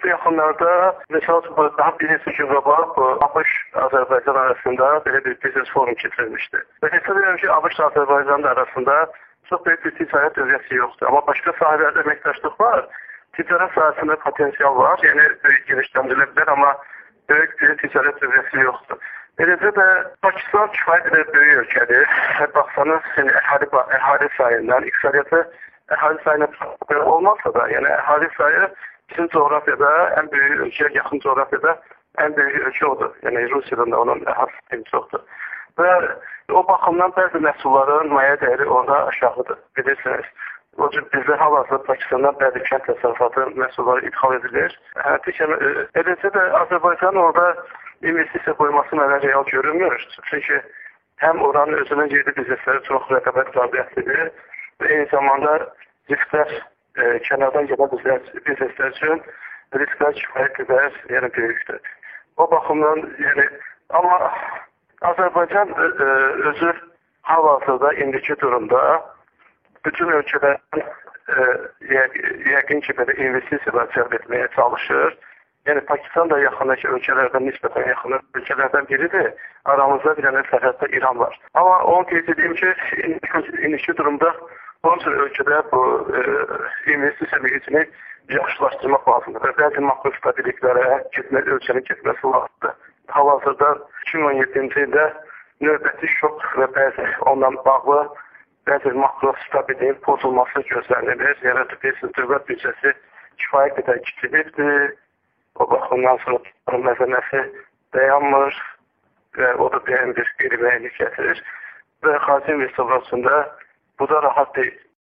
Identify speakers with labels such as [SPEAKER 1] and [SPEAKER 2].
[SPEAKER 1] Bu yaxınlarda, mesela daha bir neçə gün qabaq ABŞ-Azərbaycan arasında belə bir biznes forum keçirilmişdi. Və hesab edirəm ki, ABŞ-la Azərbaycan arasında çox böyük bir ticarət dövriyyəsi yoxdur. Amma başqa sahələrdə əməkdaşlıq var. Ticarət sahəsində potensial var. Yəni, böyük genişləndirilə bilər, amma böyük bir ticarət dövriyyəsi yoxdur. Eləcə də Pakistan kifayət qədər böyük ölkədir. Baxsanız, əhali sayından, iqtisadiyyatı əhali sayına olmazsa da, yəni əhali sayı bizim coğrafiyada ən böyük ölkə, yaxın coğrafiyada ən böyük ölkə odur. Yəni Rusiyadan da onun əhalisi çoxdur. Və o baxımdan bəzi məhsulların maya dəyəri orada aşağıdır, bilirsiniz. O cür bizdə hal-hazırda Pakistandan bəzi kənd təsərrüfatı məhsulları idxal edilir. Eləcə də Azərbaycan orada investisiya qoyması mənə real görünmür. Çünki həm oranın özünün yerli biznesləri çox rəqabət qabiliyyətlidir və eyni zamanda risklər kənardan gələn bizneslər üçün risklər kifayət qədər, yəni böyükdür. O baxımdan, yəni, amma Azərbaycan özü hal-hazırda indiki durumda bütün ölkələrin yəqin ki, belə investisiyalar cəlb etməyə çalışır. Yəni, Pakistan da yaxındakı ölkələrdən, nisbətən yaxın ölkələrdən biridir. Aramızda bir dənə sərhəddə İran var. Amma onu qeyd edeyim ki, indiki durumda onun üçün ölkədə bu investisiya mühitini yaxşılaşdırmaq lazımdır və bəzi makro stabiliklərə ölkənin getməsi lazımdır. Hal-hazırda 2017-ci ildə növbəti şok və bəzi ondan bağlı bəzi makro stabiliyin pozulması gözlənilir. Yəni, dövlət büdcəsi kifayət qədər kiçilibdir. O baxımdan sonra məzəməsi dayanmır və o da bir qeyri-müəyyənlik gətirir və xarici investorlar üçün də bu da rahat deyil.